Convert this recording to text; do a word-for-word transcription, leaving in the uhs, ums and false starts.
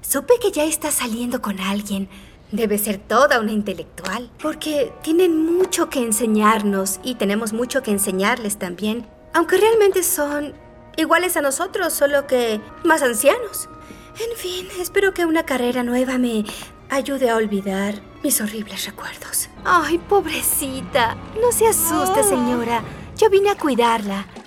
Supe que ya está saliendo con alguien. Debe ser toda una intelectual, porque tienen mucho que enseñarnos y tenemos mucho que enseñarles también, aunque realmente son iguales a nosotros, solo que más ancianos. En fin, espero que una carrera nueva me ayude a olvidar mis horribles recuerdos. Ay, pobrecita, no se asuste, señora. Yo vine a cuidarla.